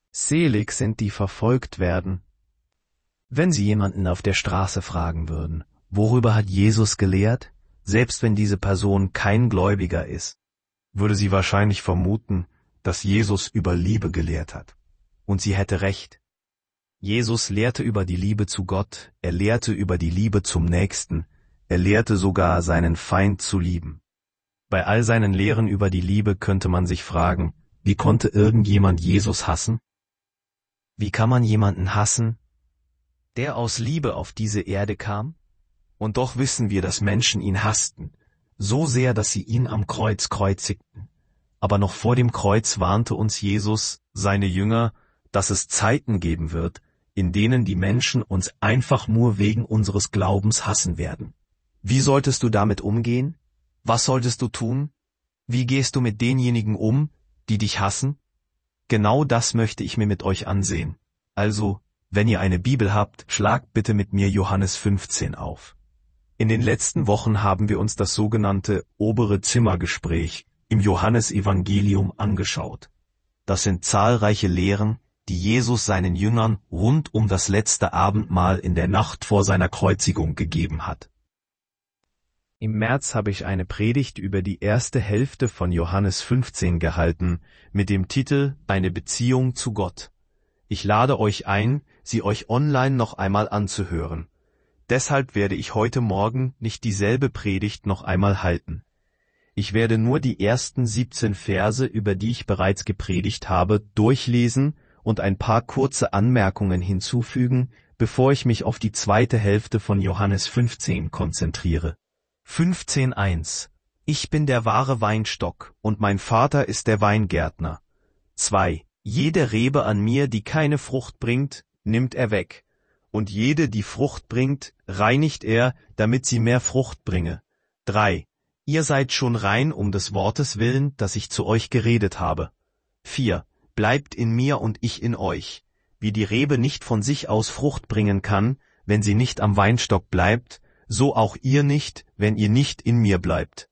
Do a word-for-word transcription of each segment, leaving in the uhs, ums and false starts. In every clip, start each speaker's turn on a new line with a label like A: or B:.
A: Selig sind, die verfolgt werden. Wenn Sie jemanden auf der Straße fragen würden, worüber hat Jesus gelehrt, selbst wenn diese Person kein Gläubiger ist, würde sie wahrscheinlich vermuten, dass Jesus über Liebe gelehrt hat. Und sie hätte recht. Jesus lehrte über die Liebe zu Gott, er lehrte über die Liebe zum Nächsten, er lehrte sogar, seinen Feind zu lieben. Bei all seinen Lehren über die Liebe könnte man sich fragen, wie konnte irgendjemand Jesus hassen? Wie kann man jemanden hassen, der aus Liebe auf diese Erde kam? Und doch wissen wir, dass Menschen ihn hassten, so sehr, dass sie ihn am Kreuz kreuzigten. Aber noch vor dem Kreuz warnte uns Jesus, seine Jünger, dass es Zeiten geben wird, in denen die Menschen uns einfach nur wegen unseres Glaubens hassen werden. Wie solltest du damit umgehen? Was solltest du tun? Wie gehst du mit denjenigen um, die dich hassen? Genau das möchte ich mir mit euch ansehen. Also, wenn ihr eine Bibel habt, schlagt bitte mit mir Johannes fünfzehn auf. In den letzten Wochen haben wir uns das sogenannte obere Zimmergespräch im Johannesevangelium angeschaut. Das sind zahlreiche Lehren, die Jesus seinen Jüngern rund um das letzte Abendmahl in der Nacht vor seiner Kreuzigung gegeben hat. Im März habe ich eine Predigt über die erste Hälfte von Johannes fünfzehn gehalten, mit dem Titel Eine Beziehung zu Gott. Ich lade euch ein, sie euch online noch einmal anzuhören. Deshalb werde ich heute Morgen nicht dieselbe Predigt noch einmal halten. Ich werde nur die ersten siebzehn Verse, über die ich bereits gepredigt habe, durchlesen und ein paar kurze Anmerkungen hinzufügen, bevor ich mich auf die zweite Hälfte von Johannes fünfzehn konzentriere. fünfzehn eins Ich bin der wahre Weinstock, und mein Vater ist der Weingärtner. zwei Jede Rebe an mir, die keine Frucht bringt, nimmt er weg, und jede, die Frucht bringt, reinigt er, damit sie mehr Frucht bringe. drei Ihr seid schon rein um des Wortes willen, das ich zu euch geredet habe. vier Bleibt in mir und ich in euch. Wie die Rebe nicht von sich aus Frucht bringen kann, wenn sie nicht am Weinstock bleibt, so auch ihr nicht, wenn ihr nicht in mir bleibt.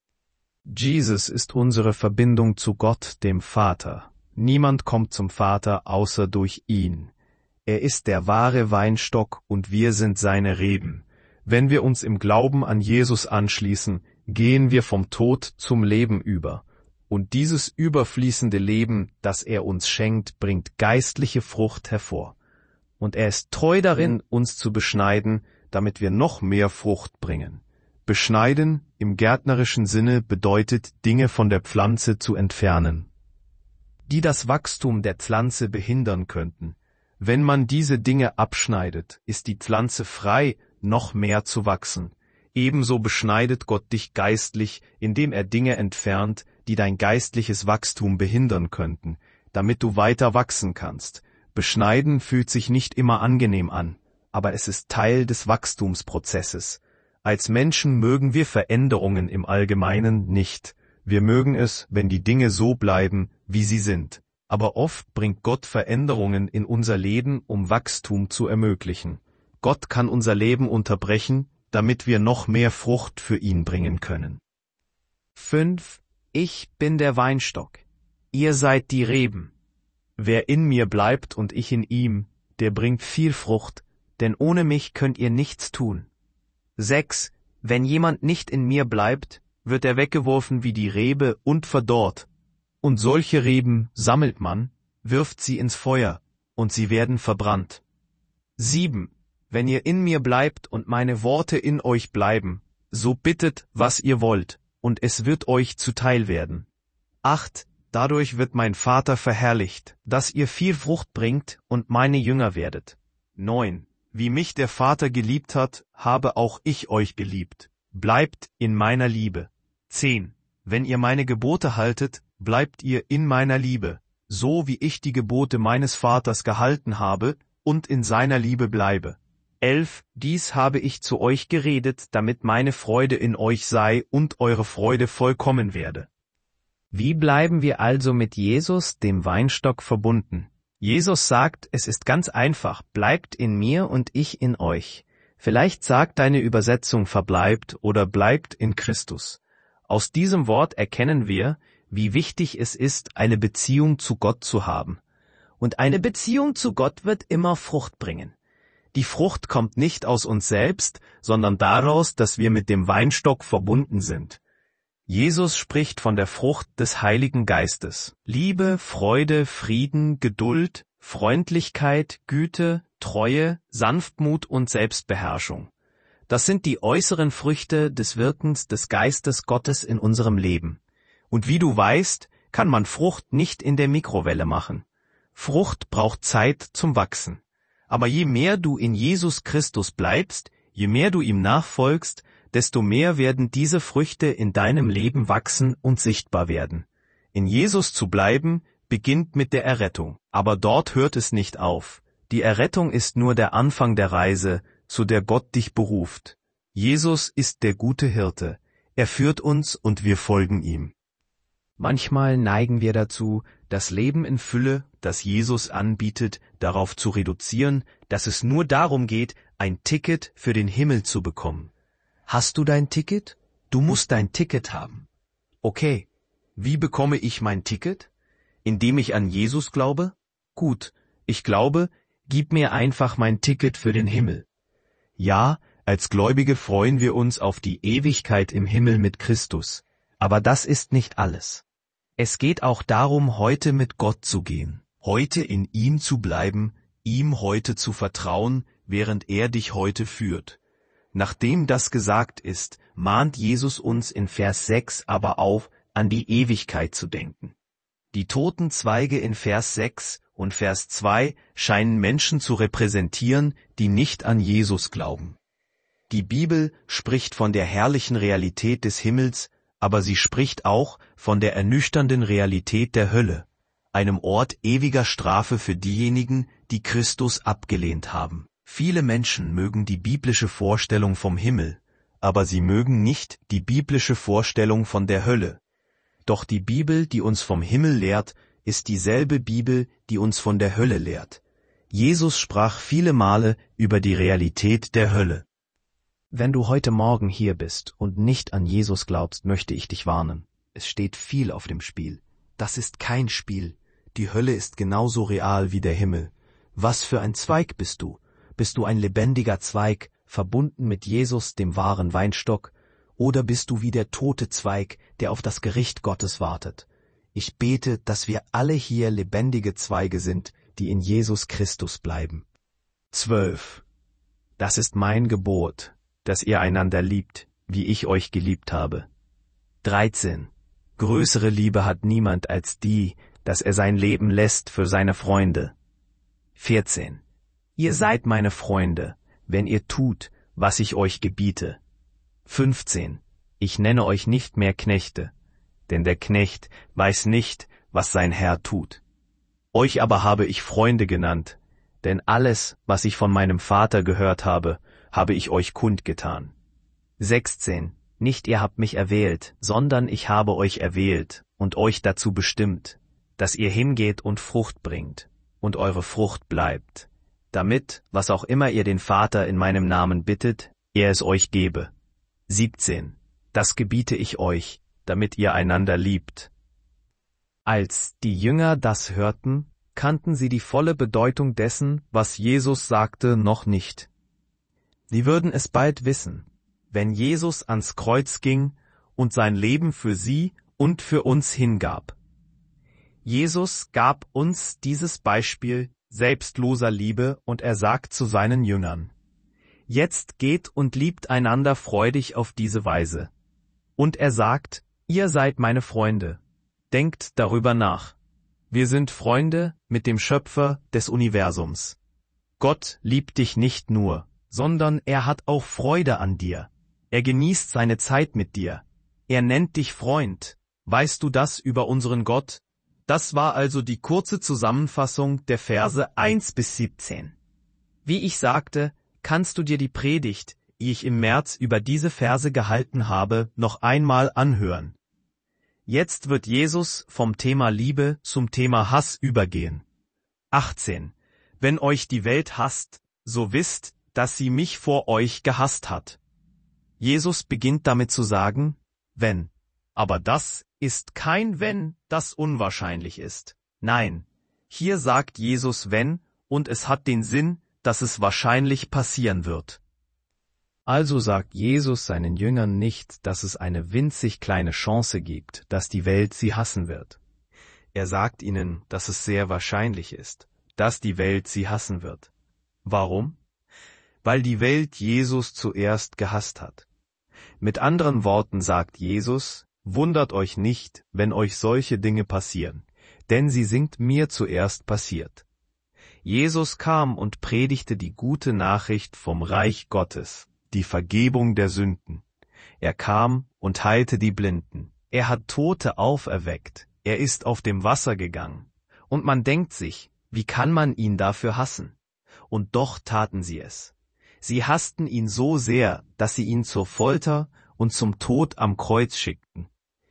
A: Jesus ist unsere Verbindung zu Gott, dem Vater. Niemand kommt zum Vater außer durch ihn. Er ist der wahre Weinstock und wir sind seine Reben. Wenn wir uns im Glauben an Jesus anschließen, gehen wir vom Tod zum Leben über. Und dieses überfließende Leben, das er uns schenkt, bringt geistliche Frucht hervor. Und er ist treu darin, uns zu beschneiden, damit wir noch mehr Frucht bringen. Beschneiden im gärtnerischen Sinne bedeutet, Dinge von der Pflanze zu entfernen, die das Wachstum der Pflanze behindern könnten. Wenn man diese Dinge abschneidet, ist die Pflanze frei, noch mehr zu wachsen. Ebenso beschneidet Gott dich geistlich, indem er Dinge entfernt, die dein geistliches Wachstum behindern könnten, damit du weiter wachsen kannst. Beschneiden fühlt sich nicht immer angenehm an, aber es ist Teil des Wachstumsprozesses. Als Menschen mögen wir Veränderungen im Allgemeinen nicht. Wir mögen es, wenn die Dinge so bleiben, wie sie sind. Aber oft bringt Gott Veränderungen in unser Leben, um Wachstum zu ermöglichen. Gott kann unser Leben unterbrechen, damit wir noch mehr Frucht für ihn bringen können. fünf Ich bin der Weinstock. Ihr seid die Reben. Wer in mir bleibt und ich in ihm, der bringt viel Frucht, denn ohne mich könnt ihr nichts tun. sechs Wenn jemand nicht in mir bleibt, wird er weggeworfen wie die Rebe und verdorrt. Und solche Reben sammelt man, wirft sie ins Feuer, und sie werden verbrannt. sieben Wenn ihr in mir bleibt und meine Worte in euch bleiben, so bittet, was ihr wollt, und es wird euch zuteil werden. acht Dadurch wird mein Vater verherrlicht, dass ihr viel Frucht bringt und meine Jünger werdet. neun Wie mich der Vater geliebt hat, habe auch ich euch geliebt. Bleibt in meiner Liebe. zehn Wenn ihr meine Gebote haltet, bleibt ihr in meiner Liebe, so wie ich die Gebote meines Vaters gehalten habe und in seiner Liebe bleibe. elf Dies habe ich zu euch geredet, damit meine Freude in euch sei und eure Freude vollkommen werde. Wie bleiben wir also mit Jesus, dem Weinstock, verbunden? Jesus sagt, es ist ganz einfach, bleibt in mir und ich in euch. Vielleicht sagt deine Übersetzung verbleibt oder bleibt in Christus. Aus diesem Wort erkennen wir, wie wichtig es ist, eine Beziehung zu Gott zu haben. Und eine Beziehung zu Gott wird immer Frucht bringen. Die Frucht kommt nicht aus uns selbst, sondern daraus, dass wir mit dem Weinstock verbunden sind. Jesus spricht von der Frucht des Heiligen Geistes. Liebe, Freude, Frieden, Geduld, Freundlichkeit, Güte, Treue, Sanftmut und Selbstbeherrschung. Das sind die äußeren Früchte des Wirkens des Geistes Gottes in unserem Leben. Und wie du weißt, kann man Frucht nicht in der Mikrowelle machen. Frucht braucht Zeit zum Wachsen. Aber je mehr du in Jesus Christus bleibst, je mehr du ihm nachfolgst, desto mehr werden diese Früchte in deinem Leben wachsen und sichtbar werden. In Jesus zu bleiben, beginnt mit der Errettung. Aber dort hört es nicht auf. Die Errettung ist nur der Anfang der Reise, zu der Gott dich beruft. Jesus ist der gute Hirte. Er führt uns und wir folgen ihm. Manchmal neigen wir dazu, das Leben in Fülle, das Jesus anbietet, darauf zu reduzieren, dass es nur darum geht, ein Ticket für den Himmel zu bekommen. Hast du dein Ticket? Du musst dein Ticket haben. Okay, wie bekomme ich mein Ticket? Indem ich an Jesus glaube? Gut, ich glaube, gib mir einfach mein Ticket für den Himmel. Ja, als Gläubige freuen wir uns auf die Ewigkeit im Himmel mit Christus. Aber das ist nicht alles. Es geht auch darum, heute mit Gott zu gehen, heute in ihm zu bleiben, ihm heute zu vertrauen, während er dich heute führt. Nachdem das gesagt ist, mahnt Jesus uns in Vers sechs aber auf, an die Ewigkeit zu denken. Die toten Zweige in Vers sechs und Vers zwei scheinen Menschen zu repräsentieren, die nicht an Jesus glauben. Die Bibel spricht von der herrlichen Realität des Himmels, aber sie spricht auch von der ernüchternden Realität der Hölle, einem Ort ewiger Strafe für diejenigen, die Christus abgelehnt haben. Viele Menschen mögen die biblische Vorstellung vom Himmel, aber sie mögen nicht die biblische Vorstellung von der Hölle. Doch die Bibel, die uns vom Himmel lehrt, ist dieselbe Bibel, die uns von der Hölle lehrt. Jesus sprach viele Male über die Realität der Hölle. Wenn du heute Morgen hier bist und nicht an Jesus glaubst, möchte ich dich warnen. Es steht viel auf dem Spiel. Das ist kein Spiel. Die Hölle ist genauso real wie der Himmel. Was für ein Zweig bist du? Bist du ein lebendiger Zweig, verbunden mit Jesus, dem wahren Weinstock? Oder bist du wie der tote Zweig, der auf das Gericht Gottes wartet? Ich bete, dass wir alle hier lebendige Zweige sind, die in Jesus Christus bleiben. zwölf. Das ist mein Gebot, dass ihr einander liebt, wie ich euch geliebt habe. dreizehn. Größere Liebe hat niemand als die, dass er sein Leben lässt für seine Freunde. vierzehn. Ihr seid meine Freunde, wenn ihr tut, was ich euch gebiete. fünfzehn. Ich nenne euch nicht mehr Knechte, denn der Knecht weiß nicht, was sein Herr tut. Euch aber habe ich Freunde genannt, denn alles, was ich von meinem Vater gehört habe, habe ich euch kundgetan. sechzehn. Nicht ihr habt mich erwählt, sondern ich habe euch erwählt und euch dazu bestimmt, dass ihr hingeht und Frucht bringt und eure Frucht bleibt, damit, was auch immer ihr den Vater in meinem Namen bittet, er es euch gebe. siebzehn. Das gebiete ich euch, damit ihr einander liebt. Als die Jünger das hörten, kannten sie die volle Bedeutung dessen, was Jesus sagte, noch nicht. Sie würden es bald wissen, wenn Jesus ans Kreuz ging und sein Leben für sie und für uns hingab. Jesus gab uns dieses Beispiel selbstloser Liebe und er sagt zu seinen Jüngern: Jetzt geht und liebt einander freudig auf diese Weise. Und er sagt, ihr seid meine Freunde. Denkt darüber nach. Wir sind Freunde mit dem Schöpfer des Universums. Gott liebt dich nicht nur, sondern er hat auch Freude an dir. Er genießt seine Zeit mit dir. Er nennt dich Freund. Weißt du das über unseren Gott? Das war also die kurze Zusammenfassung der Verse eins bis siebzehn. Wie ich sagte, kannst du dir die Predigt, die ich im März über diese Verse gehalten habe, noch einmal anhören. Jetzt wird Jesus vom Thema Liebe zum Thema Hass übergehen. achtzehn. Wenn euch die Welt hasst, so wisst, dass sie mich vor euch gehasst hat. Jesus beginnt damit zu sagen, wenn. Aber das ist kein Wenn, das unwahrscheinlich ist. Nein, Hier sagt Jesus wenn, und es hat den Sinn, dass es wahrscheinlich passieren wird. Also sagt Jesus seinen Jüngern nicht, dass es eine winzig kleine Chance gibt, dass die Welt sie hassen wird. Er sagt ihnen, dass es sehr wahrscheinlich ist, dass die Welt sie hassen wird. Warum? Weil die Welt Jesus zuerst gehasst hat. Mit anderen Worten sagt Jesus, wundert euch nicht, wenn euch solche Dinge passieren, denn sie sind mir zuerst passiert. Jesus kam und predigte die gute Nachricht vom Reich Gottes, die Vergebung der Sünden. Er kam und heilte die Blinden. Er hat Tote auferweckt. Er ist auf dem Wasser gegangen. Und man denkt sich, wie kann man ihn dafür hassen? Und doch taten sie es. Sie hassten ihn so sehr, dass sie ihn zur Folter und zum Tod am Kreuz schickten.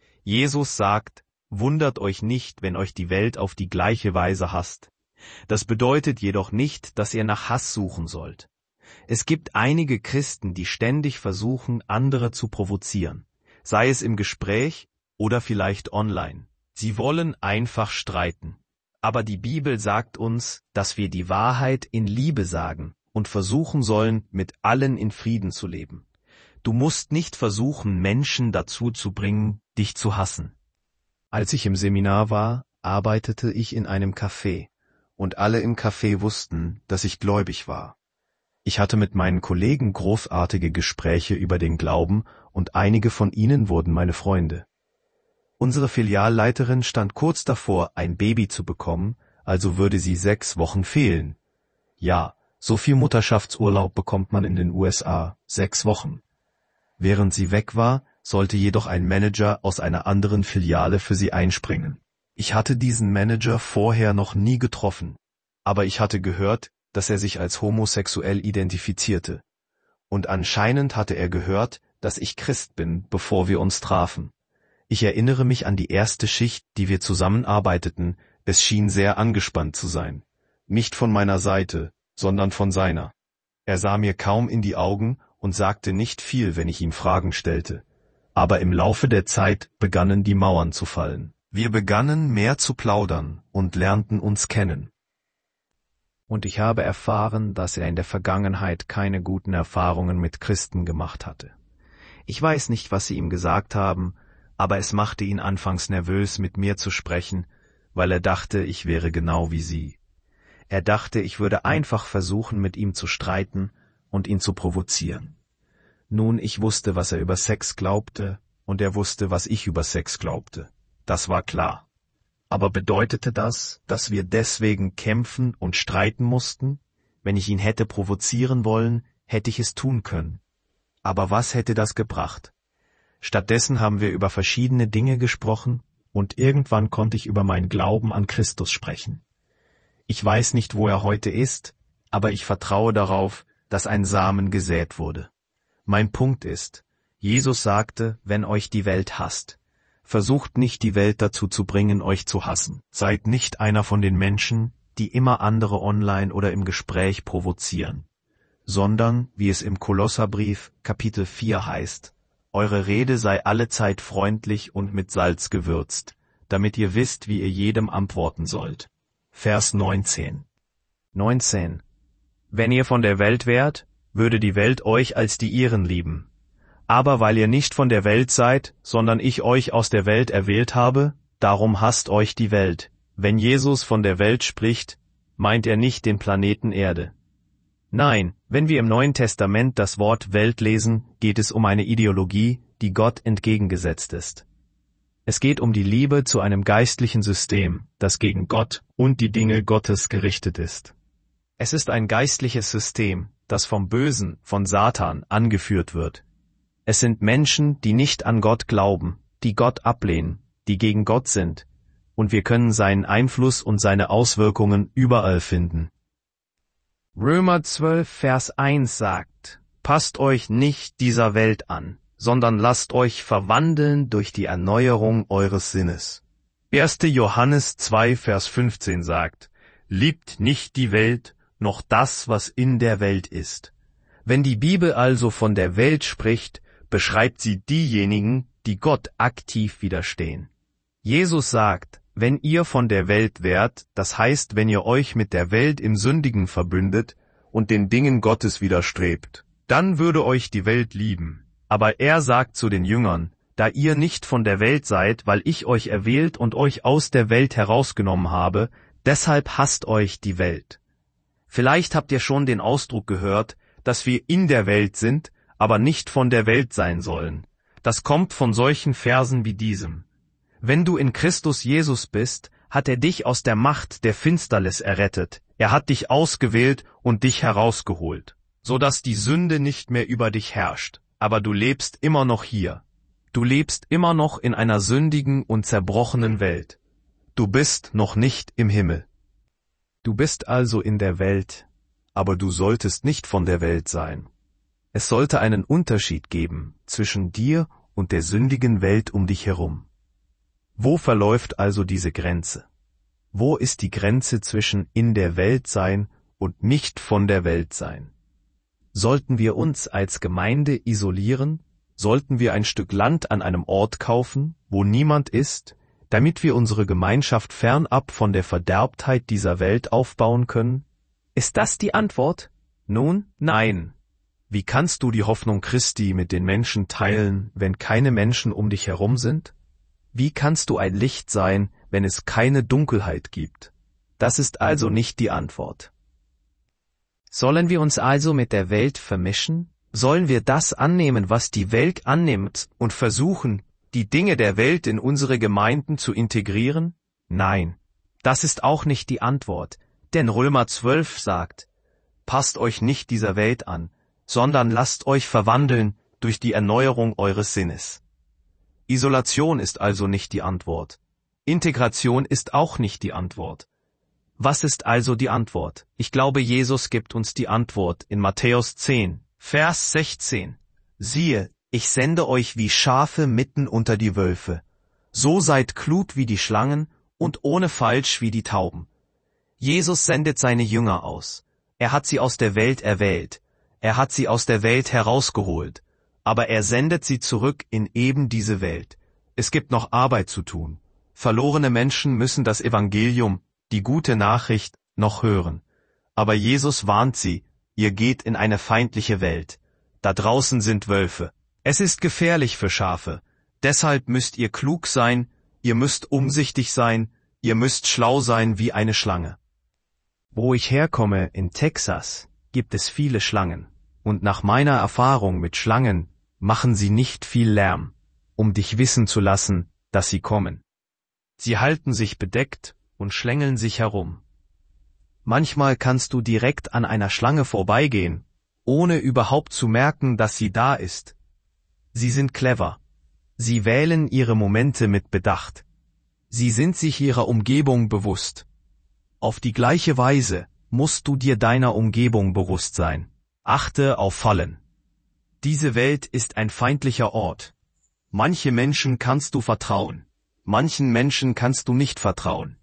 A: Jesus sagt, wundert euch nicht, wenn euch die Welt auf die gleiche Weise hasst. Das bedeutet jedoch nicht, dass ihr nach Hass suchen sollt. Es gibt einige Christen, die ständig versuchen, andere zu provozieren, sei es im Gespräch oder vielleicht online. Sie wollen einfach streiten. Aber die Bibel sagt uns, dass wir die Wahrheit in Liebe sagen und versuchen sollen, mit allen in Frieden zu leben. Du musst nicht versuchen, Menschen dazu zu bringen, dich zu hassen. Als ich im Seminar war, arbeitete ich in einem Café, und alle im Café wussten, dass ich gläubig war. Ich hatte mit meinen Kollegen großartige Gespräche über den Glauben, und einige von ihnen wurden meine Freunde. Unsere Filialleiterin stand kurz davor, ein Baby zu bekommen, also würde sie sechs Wochen fehlen. Ja, so viel Mutterschaftsurlaub bekommt man in den U S A, sechs Wochen. Während sie weg war, sollte jedoch ein Manager aus einer anderen Filiale für sie einspringen. Ich hatte diesen Manager vorher noch nie getroffen, aber ich hatte gehört, dass er sich als homosexuell identifizierte. Und anscheinend hatte er gehört, dass ich Christ bin, bevor wir uns trafen. Ich erinnere mich an die erste Schicht, die wir zusammenarbeiteten. Es schien sehr angespannt zu sein. Nicht von meiner Seite, sondern von seiner. Er sah mir kaum in die Augen und sagte nicht viel, wenn ich ihm Fragen stellte. Aber im Laufe der Zeit begannen die Mauern zu fallen. Wir begannen mehr zu plaudern und lernten uns kennen. Und ich habe erfahren, dass er in der Vergangenheit keine guten Erfahrungen mit Christen gemacht hatte. Ich weiß nicht, was sie ihm gesagt haben, aber es machte ihn anfangs nervös, mit mir zu sprechen, weil er dachte, ich wäre genau wie sie. Er dachte, ich würde einfach versuchen, mit ihm zu streiten und ihn zu provozieren. Nun, ich wusste, was er über Sex glaubte, und er wusste, was ich über Sex glaubte. Das war klar. Aber bedeutete das, dass wir deswegen kämpfen und streiten mussten? Wenn ich ihn hätte provozieren wollen, hätte ich es tun können. Aber was hätte das gebracht? Stattdessen haben wir über verschiedene Dinge gesprochen, und irgendwann konnte ich über meinen Glauben an Christus sprechen. Ich weiß nicht, wo er heute ist, aber ich vertraue darauf, dass ein Samen gesät wurde. Mein Punkt ist, Jesus sagte, wenn euch die Welt hasst, versucht nicht die Welt dazu zu bringen, euch zu hassen. Seid nicht einer von den Menschen, die immer andere online oder im Gespräch provozieren, sondern, wie es im Kolosserbrief Kapitel vier heißt, eure Rede sei allezeit freundlich und mit Salz gewürzt, damit ihr wisst, wie ihr jedem antworten sollt. Vers neunzehn. neunzehn. Wenn ihr von der Welt wärt, würde die Welt euch als die ihren lieben. Aber weil ihr nicht von der Welt seid, sondern ich euch aus der Welt erwählt habe, darum hasst euch die Welt. Wenn Jesus von der Welt spricht, meint er nicht den Planeten Erde. Nein, wenn wir im Neuen Testament das Wort Welt lesen, geht es um eine Ideologie, die Gott entgegengesetzt ist. Es geht um die Liebe zu einem geistlichen System, das gegen Gott und die Dinge Gottes gerichtet ist. Es ist ein geistliches System, das vom Bösen, von Satan, angeführt wird. Es sind Menschen, die nicht an Gott glauben, die Gott ablehnen, die gegen Gott sind, und wir können seinen Einfluss und seine Auswirkungen überall finden. Römer zwölf, Vers eins sagt, passt euch nicht dieser Welt an, sondern lasst euch verwandeln durch die Erneuerung eures Sinnes. erster Johannes zwei, Vers fünfzehn sagt, liebt nicht die Welt, noch das, was in der Welt ist. Wenn die Bibel also von der Welt spricht, beschreibt sie diejenigen, die Gott aktiv widerstehen. Jesus sagt, Wenn ihr von der Welt wärt, das heißt, wenn ihr euch mit der Welt im Sündigen verbündet und den Dingen Gottes widerstrebt, dann würde euch die Welt lieben. Aber er sagt zu den Jüngern, da ihr nicht von der Welt seid, weil ich euch erwählt und euch aus der Welt herausgenommen habe, deshalb hasst euch die Welt. Vielleicht habt ihr schon den Ausdruck gehört, dass wir in der Welt sind, aber nicht von der Welt sein sollen. Das kommt von solchen Versen wie diesem. Wenn du in Christus Jesus bist, hat er dich aus der Macht der Finsternis errettet. Er hat dich ausgewählt und dich herausgeholt, so dass die Sünde nicht mehr über dich herrscht. Aber du lebst immer noch hier. Du lebst immer noch in einer sündigen und zerbrochenen Welt. Du bist noch nicht im Himmel. Du bist also in der Welt, aber du solltest nicht von der Welt sein. Es sollte einen Unterschied geben zwischen dir und der sündigen Welt um dich herum. Wo verläuft also diese Grenze? Wo ist die Grenze zwischen in der Welt sein und nicht von der Welt sein? Sollten wir uns als Gemeinde isolieren? Sollten wir ein Stück Land an einem Ort kaufen, wo niemand ist, damit wir unsere Gemeinschaft fernab von der Verderbtheit dieser Welt aufbauen können? Ist das die Antwort? Nun, nein. Wie kannst du die Hoffnung Christi mit den Menschen teilen, wenn keine Menschen um dich herum sind? Wie kannst du ein Licht sein, wenn es keine Dunkelheit gibt? Das ist also nicht die Antwort. Sollen wir uns also mit der Welt vermischen? Sollen wir das annehmen, was die Welt annimmt, und versuchen, die Dinge der Welt in unsere Gemeinden zu integrieren? Nein, das ist auch nicht die Antwort, denn Römer zwölf sagt, passt euch nicht dieser Welt an, sondern lasst euch verwandeln durch die Erneuerung eures Sinnes. Isolation ist also nicht die Antwort. Integration ist auch nicht die Antwort. Was ist also die Antwort? Ich glaube, Jesus gibt uns die Antwort in Matthäus zehn, Vers sechzehn. Siehe, ich sende euch wie Schafe mitten unter die Wölfe. So seid klug wie die Schlangen und ohne Falsch wie die Tauben. Jesus sendet seine Jünger aus. Er hat sie aus der Welt erwählt. Er hat sie aus der Welt herausgeholt. Aber er sendet sie zurück in eben diese Welt. Es gibt noch Arbeit zu tun. Verlorene Menschen müssen das Evangelium, die gute Nachricht, noch hören. Aber Jesus warnt sie, ihr geht in eine feindliche Welt. Da draußen sind Wölfe. Es ist gefährlich für Schafe. Deshalb müsst ihr klug sein, ihr müsst umsichtig sein, ihr müsst schlau sein wie eine Schlange. Wo ich herkomme, in Texas, gibt es viele Schlangen. Und nach meiner Erfahrung mit Schlangen machen sie nicht viel Lärm, um dich wissen zu lassen, dass sie kommen. Sie halten sich bedeckt und schlängeln sich herum. Manchmal kannst du direkt an einer Schlange vorbeigehen, ohne überhaupt zu merken, dass sie da ist. Sie sind clever. Sie wählen ihre Momente mit Bedacht. Sie sind sich ihrer Umgebung bewusst. Auf die gleiche Weise musst du dir deiner Umgebung bewusst sein. Achte auf Fallen. Diese Welt ist ein feindlicher Ort. Manche Menschen kannst du vertrauen. Manchen Menschen kannst du nicht vertrauen.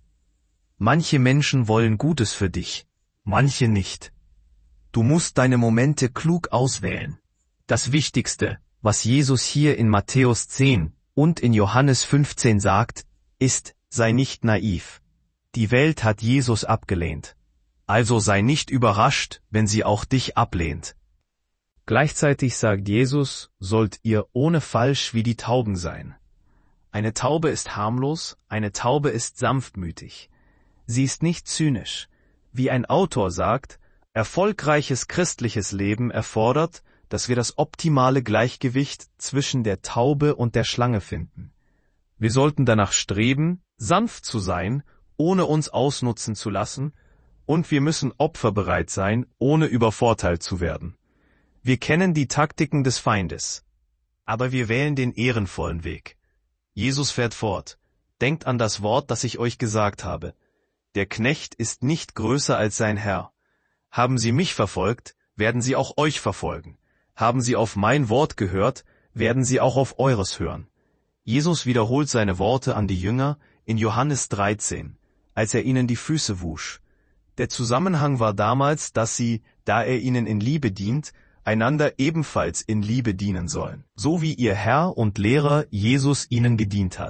A: Manche Menschen wollen Gutes für dich, manche nicht. Du musst deine Momente klug auswählen. Das Wichtigste, was Jesus hier in Matthäus zehn und in Johannes fünfzehn sagt, ist, sei nicht naiv. Die Welt hat Jesus abgelehnt. Also sei nicht überrascht, wenn sie auch dich ablehnt. Gleichzeitig sagt Jesus, sollt ihr ohne Falsch wie die Tauben sein. Eine Taube ist harmlos, eine Taube ist sanftmütig. Sie ist nicht zynisch. Wie ein Autor sagt, erfolgreiches christliches Leben erfordert, dass wir das optimale Gleichgewicht zwischen der Taube und der Schlange finden. Wir sollten danach streben, sanft zu sein, ohne uns ausnutzen zu lassen, und wir müssen opferbereit sein, ohne übervorteilt zu werden. Wir kennen die Taktiken des Feindes, aber wir wählen den ehrenvollen Weg. Jesus fährt fort. Denkt an das Wort, das ich euch gesagt habe. Der Knecht ist nicht größer als sein Herr. Haben Sie mich verfolgt, werden Sie auch euch verfolgen. Haben Sie auf mein Wort gehört, werden Sie auch auf eures hören. Jesus wiederholt seine Worte an die Jünger in Johannes dreizehn, als er ihnen die Füße wusch. Der Zusammenhang war damals, dass sie, da er ihnen in Liebe dient, einander ebenfalls in Liebe dienen sollen, so wie ihr Herr und Lehrer Jesus ihnen gedient hat.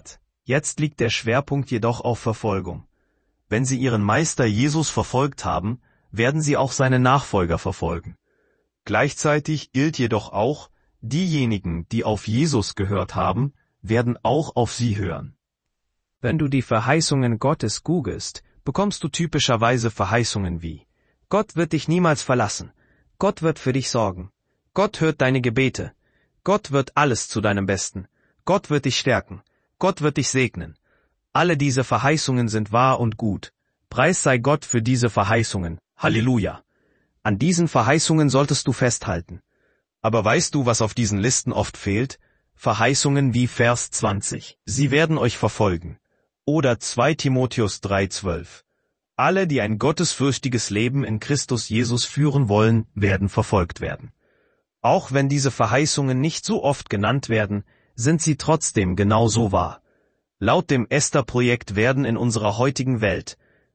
A: Jetzt liegt der Schwerpunkt jedoch auf Verfolgung. Wenn sie ihren Meister Jesus verfolgt haben, werden sie auch seine Nachfolger verfolgen. Gleichzeitig gilt jedoch auch, diejenigen, die auf Jesus gehört haben, werden auch auf sie hören. Wenn du die Verheißungen Gottes googelst, bekommst du typischerweise Verheißungen wie: Gott wird dich niemals verlassen, Gott wird für dich sorgen, Gott hört deine Gebete, Gott wird alles zu deinem Besten, Gott wird dich stärken, Gott wird dich segnen. Alle diese Verheißungen sind wahr und gut. Preis sei Gott für diese Verheißungen. Halleluja! An diesen Verheißungen solltest du festhalten. Aber weißt du, was auf diesen Listen oft fehlt? Verheißungen wie Vers zwanzig. Sie werden euch verfolgen. Oder zwei Timotheus drei zwölf. Alle, die ein gottesfürchtiges Leben in Christus Jesus führen wollen, werden verfolgt werden. Auch wenn diese Verheißungen nicht so oft genannt werden, sind sie trotzdem genauso wahr. Laut dem Esther-Projekt werden in unserer heutigen Welt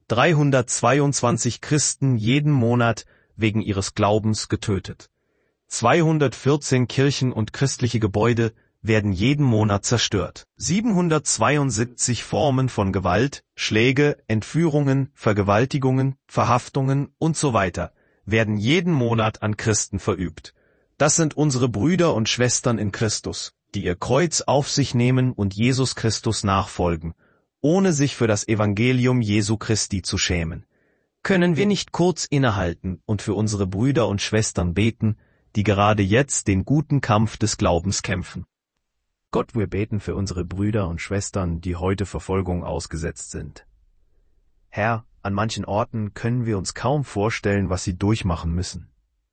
A: dreihundertzweiundzwanzig Christen jeden Monat wegen ihres Glaubens getötet. zweihundertvierzehn Kirchen und christliche Gebäude werden jeden Monat zerstört. siebenhundertzweiundsiebzig Formen von Gewalt, Schläge, Entführungen, Vergewaltigungen, Verhaftungen und so weiter werden jeden Monat an Christen verübt. Das sind unsere Brüder und Schwestern in Christus, die ihr Kreuz auf sich nehmen und Jesus Christus nachfolgen, ohne sich für das Evangelium Jesu Christi zu schämen. Können wir nicht kurz innehalten und für unsere Brüder und Schwestern beten, die gerade jetzt den guten Kampf des Glaubens kämpfen? Gott, wir beten für unsere Brüder und Schwestern, die heute Verfolgung ausgesetzt sind. Herr, an manchen Orten können wir uns kaum vorstellen, was sie durchmachen müssen.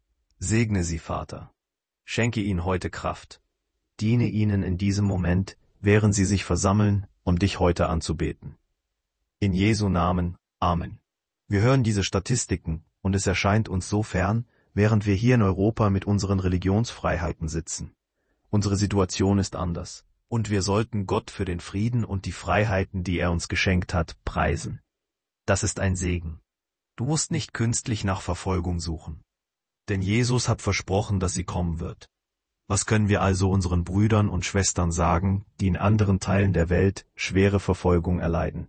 A: Segne sie, Vater. Schenke ihnen heute Kraft. Diene ihnen in diesem Moment, während sie sich versammeln, um dich heute anzubeten. In Jesu Namen. Amen. Wir hören diese Statistiken, und es erscheint uns so fern, während wir hier in Europa mit unseren Religionsfreiheiten sitzen. Unsere Situation ist anders, und wir sollten Gott für den Frieden und die Freiheiten, die er uns geschenkt hat, preisen. Das ist ein Segen. Du musst nicht künstlich nach Verfolgung suchen. Denn Jesus hat versprochen, dass sie kommen wird. Was können wir also unseren Brüdern und Schwestern sagen, die in anderen Teilen der Welt schwere Verfolgung erleiden?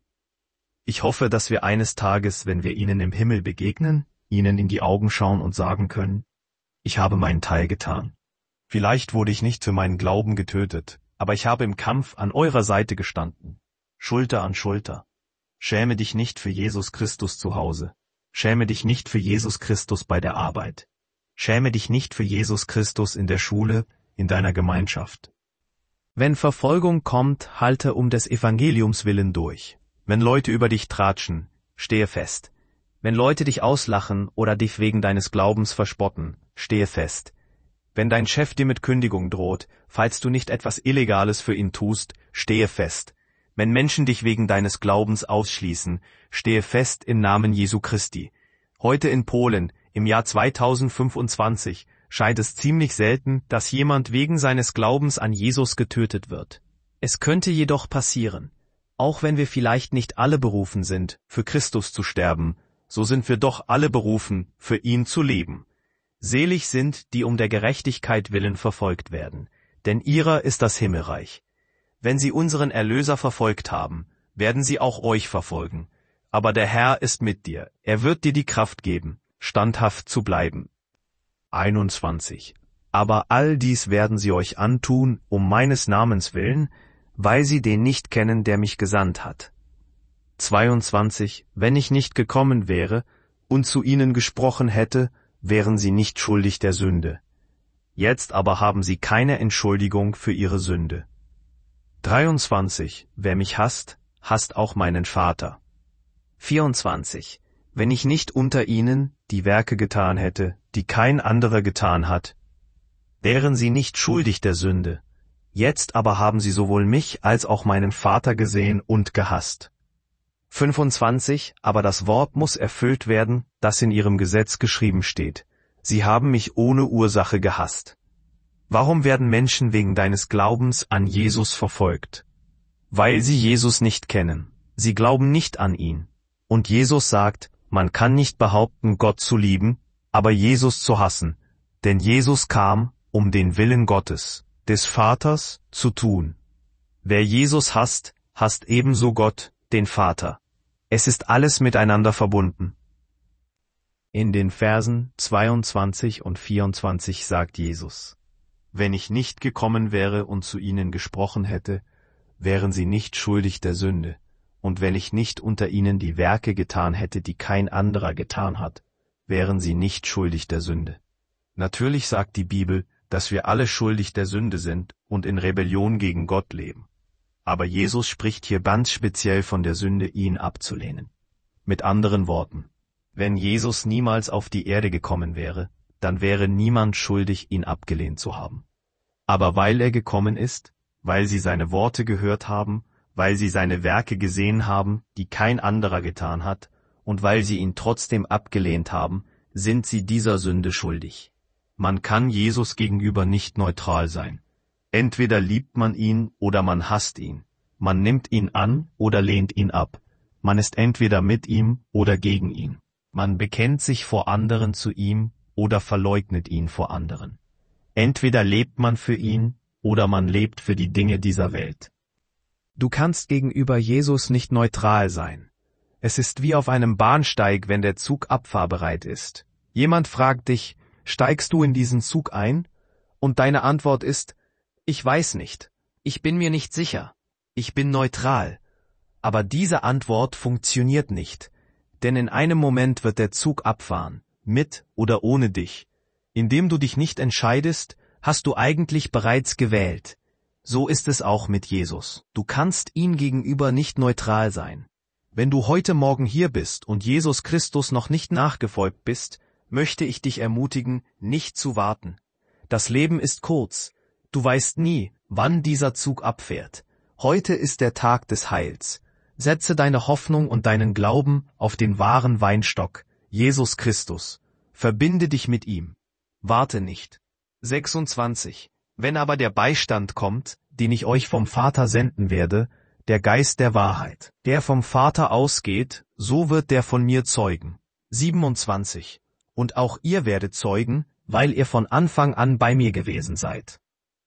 A: Ich hoffe, dass wir eines Tages, wenn wir ihnen im Himmel begegnen, ihnen in die Augen schauen und sagen können: Ich habe meinen Teil getan. Vielleicht wurde ich nicht für meinen Glauben getötet, aber ich habe im Kampf an eurer Seite gestanden, Schulter an Schulter. Schäme dich nicht für Jesus Christus zu Hause. Schäme dich nicht für Jesus Christus bei der Arbeit. Schäme dich nicht für Jesus Christus in der Schule, in deiner Gemeinschaft. Wenn Verfolgung kommt, halte um des Evangeliums willen durch. Wenn Leute über dich tratschen, stehe fest. Wenn Leute dich auslachen oder dich wegen deines Glaubens verspotten, stehe fest. Wenn dein Chef dir mit Kündigung droht, falls du nicht etwas Illegales für ihn tust, stehe fest. Wenn Menschen dich wegen deines Glaubens ausschließen, stehe fest im Namen Jesu Christi. Heute in Polen, im Jahr zweitausendfünfundzwanzig, scheint es ziemlich selten, dass jemand wegen seines Glaubens an Jesus getötet wird. Es könnte jedoch passieren. Auch wenn wir vielleicht nicht alle berufen sind, für Christus zu sterben, so sind wir doch alle berufen, für ihn zu leben. Selig sind, die um der Gerechtigkeit willen verfolgt werden, denn ihrer ist das Himmelreich. Wenn sie unseren Erlöser verfolgt haben, werden sie auch euch verfolgen. Aber der Herr ist mit dir, er wird dir die Kraft geben, standhaft zu bleiben. einundzwanzig. Aber all dies werden sie euch antun, um meines Namens willen, weil sie den nicht kennen, der mich gesandt hat. zweiundzwanzig. Wenn ich nicht gekommen wäre und zu ihnen gesprochen hätte, wären sie nicht schuldig der Sünde. Jetzt aber haben sie keine Entschuldigung für ihre Sünde. dreiundzwanzig. Wer mich hasst, hasst auch meinen Vater. vierundzwanzig. Wenn ich nicht unter ihnen die Werke getan hätte, die kein anderer getan hat, wären sie nicht schuldig der Sünde. Jetzt aber haben sie sowohl mich als auch meinen Vater gesehen und gehasst. fünfundzwanzig. Aber das Wort muss erfüllt werden, das in ihrem Gesetz geschrieben steht. Sie haben mich ohne Ursache gehasst. Warum werden Menschen wegen deines Glaubens an Jesus verfolgt? Weil sie Jesus nicht kennen. Sie glauben nicht an ihn. Und Jesus sagt, man kann nicht behaupten, Gott zu lieben, aber Jesus zu hassen. Denn Jesus kam, um den Willen Gottes, des Vaters, zu tun. Wer Jesus hasst, hasst ebenso Gott, den Vater. Es ist alles miteinander verbunden. In den Versen zweiundzwanzig und vierundzwanzig sagt Jesus: Wenn ich nicht gekommen wäre und zu ihnen gesprochen hätte, wären sie nicht schuldig der Sünde. Und wenn ich nicht unter ihnen die Werke getan hätte, die kein anderer getan hat, wären sie nicht schuldig der Sünde. Natürlich sagt die Bibel, dass wir alle schuldig der Sünde sind und in Rebellion gegen Gott leben. Aber Jesus spricht hier ganz speziell von der Sünde, ihn abzulehnen. Mit anderen Worten, wenn Jesus niemals auf die Erde gekommen wäre, dann wäre niemand schuldig, ihn abgelehnt zu haben. Aber weil er gekommen ist, weil sie seine Worte gehört haben, weil sie seine Werke gesehen haben, die kein anderer getan hat, und weil sie ihn trotzdem abgelehnt haben, sind sie dieser Sünde schuldig. Man kann Jesus gegenüber nicht neutral sein. Entweder liebt man ihn oder man hasst ihn. Man nimmt ihn an oder lehnt ihn ab. Man ist entweder mit ihm oder gegen ihn. Man bekennt sich vor anderen zu ihm oder verleugnet ihn vor anderen. Entweder lebt man für ihn oder man lebt für die Dinge dieser Welt. Du kannst gegenüber Jesus nicht neutral sein. Es ist wie auf einem Bahnsteig, wenn der Zug abfahrbereit ist. Jemand fragt dich, steigst du in diesen Zug ein? Und deine Antwort ist, ich weiß nicht. Ich bin mir nicht sicher. Ich bin neutral. Aber diese Antwort funktioniert nicht. Denn in einem Moment wird der Zug abfahren, mit oder ohne dich. Indem du dich nicht entscheidest, hast du eigentlich bereits gewählt. So ist es auch mit Jesus. Du kannst ihm gegenüber nicht neutral sein. Wenn du heute Morgen hier bist und Jesus Christus noch nicht nachgefolgt bist, möchte ich dich ermutigen, nicht zu warten. Das Leben ist kurz. Du weißt nie, wann dieser Zug abfährt. Heute ist der Tag des Heils. Setze deine Hoffnung und deinen Glauben auf den wahren Weinstock, Jesus Christus. Verbinde dich mit ihm. Warte nicht. sechsundzwanzig. Wenn aber der Beistand kommt, den ich euch vom Vater senden werde, der Geist der Wahrheit, der vom Vater ausgeht, so wird der von mir zeugen. siebenundzwanzig. Und auch ihr werdet zeugen, weil ihr von Anfang an bei mir gewesen seid.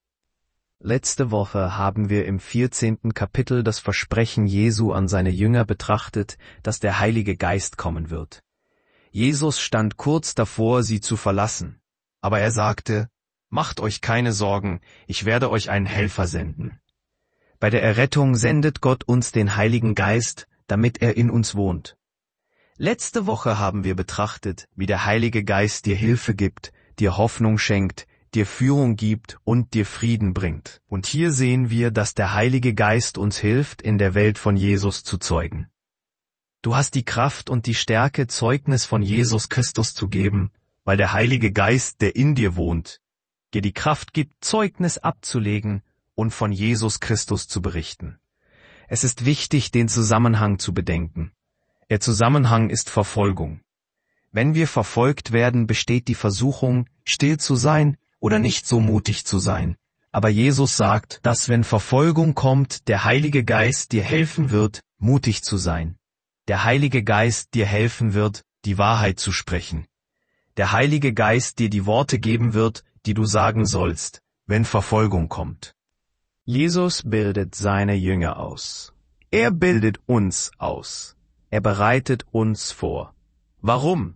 A: Letzte Woche haben wir im vierzehnten Kapitel das Versprechen Jesu an seine Jünger betrachtet, dass der Heilige Geist kommen wird. Jesus stand kurz davor, sie zu verlassen. Aber er sagte, macht euch keine Sorgen, ich werde euch einen Helfer senden. Bei der Errettung sendet Gott uns den Heiligen Geist, damit er in uns wohnt. Letzte Woche haben wir betrachtet, wie der Heilige Geist dir Hilfe gibt, dir Hoffnung schenkt, dir Führung gibt und dir Frieden bringt. Und hier sehen wir, dass der Heilige Geist uns hilft, in der Welt von Jesus zu zeugen. Du hast die Kraft und die Stärke, Zeugnis von Jesus Christus zu geben, weil der Heilige Geist, der in dir wohnt, dir die Kraft gibt, Zeugnis abzulegen und von Jesus Christus zu berichten. Es ist wichtig, den Zusammenhang zu bedenken. Der Zusammenhang ist Verfolgung. Wenn wir verfolgt werden, besteht die Versuchung, still zu sein oder nicht so mutig zu sein. Aber Jesus sagt, dass wenn Verfolgung kommt, der Heilige Geist dir helfen wird, mutig zu sein. Der Heilige Geist dir helfen wird, die Wahrheit zu sprechen. Der Heilige Geist dir die Worte geben wird, die du sagen sollst, wenn Verfolgung kommt. Jesus bildet seine Jünger aus. Er bildet uns aus. Er bereitet uns vor. Warum?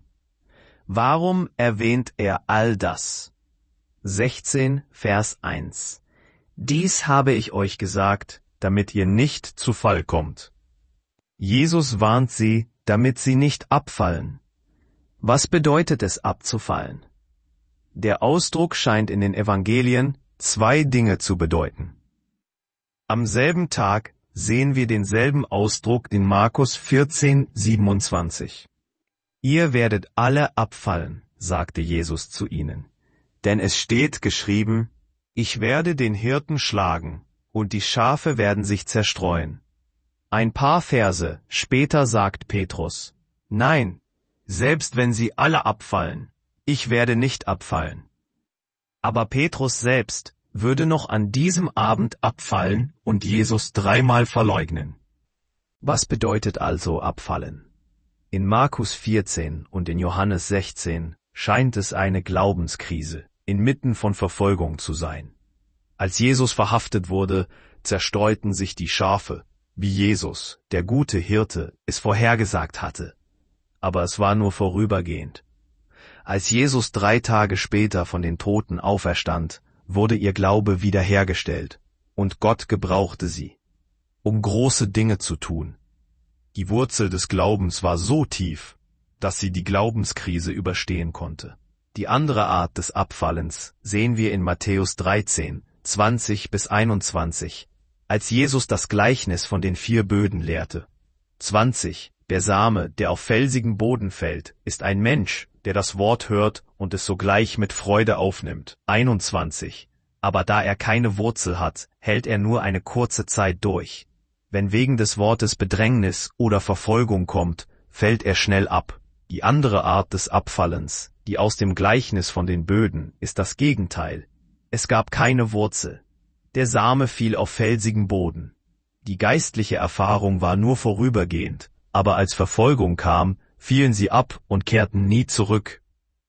A: Warum erwähnt er all das? sechzehn, Vers eins. Dies habe ich euch gesagt, damit ihr nicht zu Fall kommt. Jesus warnt sie, damit sie nicht abfallen. Was bedeutet es, abzufallen? Der Ausdruck scheint in den Evangelien zwei Dinge zu bedeuten. Am selben Tag sehen wir denselben Ausdruck in Markus vierzehn, siebenundzwanzig. Ihr werdet alle abfallen, sagte Jesus zu ihnen. Denn es steht geschrieben, ich werde den Hirten schlagen, und die Schafe werden sich zerstreuen. Ein paar Verse später sagt Petrus, nein, selbst wenn sie alle abfallen, ich werde nicht abfallen. Aber Petrus selbst würde noch an diesem Abend abfallen und Jesus dreimal verleugnen. Was bedeutet also abfallen? In Markus vierzehn und in Johannes sechzehn scheint es eine Glaubenskrise inmitten von Verfolgung zu sein. Als Jesus verhaftet wurde, zerstreuten sich die Schafe, wie Jesus, der gute Hirte, es vorhergesagt hatte. Aber es war nur vorübergehend. Als Jesus drei Tage später von den Toten auferstand, wurde ihr Glaube wiederhergestellt, und Gott gebrauchte sie, um große Dinge zu tun. Die Wurzel des Glaubens war so tief, dass sie die Glaubenskrise überstehen konnte. Die andere Art des Abfallens sehen wir in Matthäus dreizehn, zwanzig bis einundzwanzig, als Jesus das Gleichnis von den vier Böden lehrte. zwanzig. Der Same, der auf felsigen Boden fällt, ist ein Mensch, der das Wort hört und es sogleich mit Freude aufnimmt. einundzwanzig. Aber da er keine Wurzel hat, hält er nur eine kurze Zeit durch. Wenn wegen des Wortes Bedrängnis oder Verfolgung kommt, fällt er schnell ab. Die andere Art des Abfallens, die aus dem Gleichnis von den Böden, ist das Gegenteil. Es gab keine Wurzel. Der Same fiel auf felsigen Boden. Die geistliche Erfahrung war nur vorübergehend, aber als Verfolgung kam, fielen sie ab und kehrten nie zurück.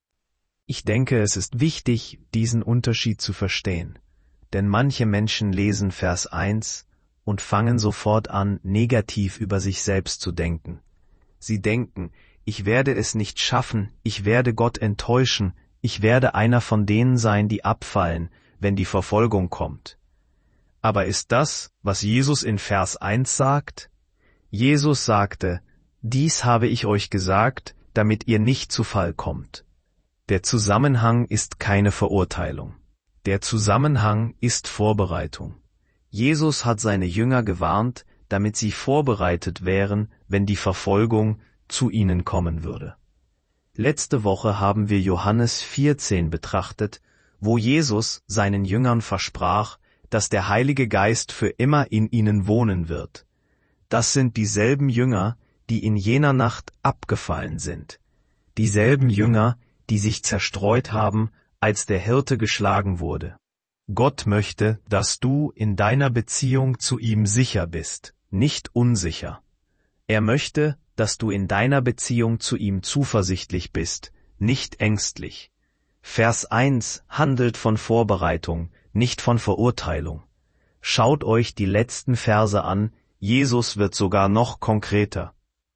A: Ich denke, es ist wichtig, diesen Unterschied zu verstehen, denn manche Menschen lesen Vers eins und fangen sofort an, negativ über sich selbst zu denken. Sie denken, ich werde es nicht schaffen, ich werde Gott enttäuschen, ich werde einer von denen sein, die abfallen, wenn die Verfolgung kommt. Aber ist das, was Jesus in Vers eins sagt? Jesus sagte, dies habe ich euch gesagt, damit ihr nicht zu Fall kommt. Der Zusammenhang ist keine Verurteilung. Der Zusammenhang ist Vorbereitung. Jesus hat seine Jünger gewarnt, damit sie vorbereitet wären, wenn die Verfolgung zu ihnen kommen würde. Letzte Woche haben wir Johannes vierzehn betrachtet, wo Jesus seinen Jüngern versprach, dass der Heilige Geist für immer in ihnen wohnen wird. Das sind dieselben Jünger, die in jener Nacht abgefallen sind. Dieselben Jünger, die sich zerstreut haben, als der Hirte geschlagen wurde. Gott möchte, dass du in deiner Beziehung zu ihm sicher bist, nicht unsicher. Er möchte, dass du in deiner Beziehung zu ihm zuversichtlich bist, nicht ängstlich. Vers eins handelt von Vorbereitung, nicht von Verurteilung. Schaut euch die letzten Verse an, Jesus wird sogar noch konkreter.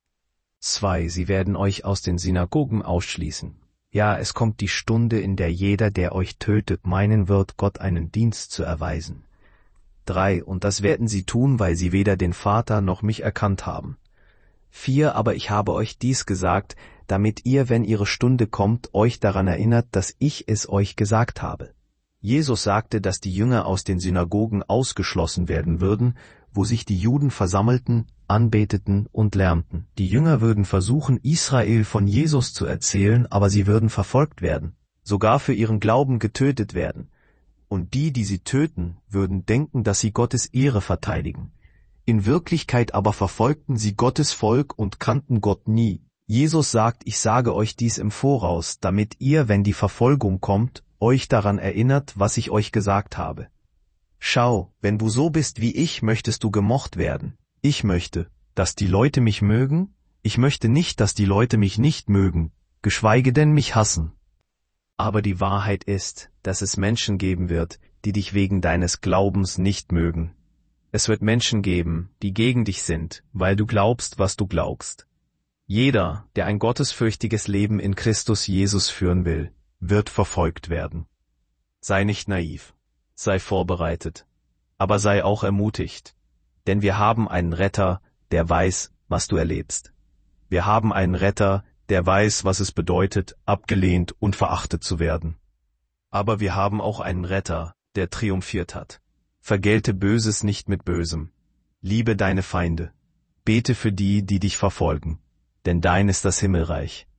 A: zwei. Sie werden euch aus den Synagogen ausschließen. Ja, es kommt die Stunde, in der jeder, der euch tötet, meinen wird, Gott einen Dienst zu erweisen. drei. Und das werden sie tun, weil sie weder den Vater noch mich erkannt haben. vier. Aber ich habe euch dies gesagt, damit ihr, wenn ihre Stunde kommt, euch daran erinnert, dass ich es euch gesagt habe. Jesus sagte, dass die Jünger aus den Synagogen ausgeschlossen werden würden, wo sich die Juden versammelten, anbeteten und lernten. Die Jünger würden versuchen, Israel von Jesus zu erzählen, aber sie würden verfolgt werden, sogar für ihren Glauben getötet werden. Und die, die sie töten, würden denken, dass sie Gottes Ehre verteidigen. In Wirklichkeit aber verfolgten sie Gottes Volk und kannten Gott nie. Jesus sagt, ich sage euch dies im Voraus, damit ihr, wenn die Verfolgung kommt, euch daran erinnert, was ich euch gesagt habe. Schau, wenn du so bist wie ich, möchtest du gemocht werden. Ich möchte, dass die Leute mich mögen, ich möchte nicht, dass die Leute mich nicht mögen, geschweige denn mich hassen. Aber die Wahrheit ist, dass es Menschen geben wird, die dich wegen deines Glaubens nicht mögen. Es wird Menschen geben, die gegen dich sind, weil du glaubst, was du glaubst. Jeder, der ein gottesfürchtiges Leben in Christus Jesus führen will, wird verfolgt werden. Sei nicht naiv, sei vorbereitet, aber sei auch ermutigt, denn wir haben einen Retter, der weiß, was du erlebst. Wir haben einen Retter, der weiß, was es bedeutet, abgelehnt und verachtet zu werden. Aber wir haben auch einen Retter, der triumphiert hat. Vergelte Böses nicht mit Bösem. Liebe deine Feinde. Bete für die, die dich verfolgen, denn dein ist das Himmelreich.